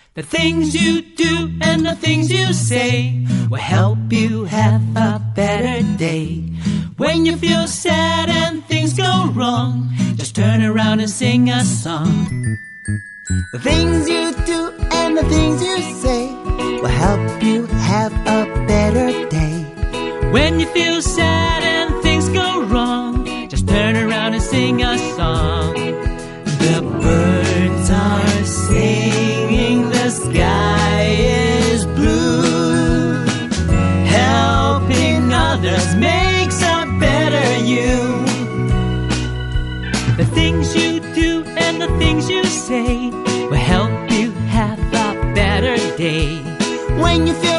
The things you do and the things you say will help you have a better day. When you feel sad and things go wrong, just turn around and sing a song. The things you do and the things you say will help you have a better day. When you feel sad and things go wrong, just turn around and sing a song. The birds are singing, the sky is blue. Helping others makes a better you. The things you do and the things you say will help you have a better day. When you feel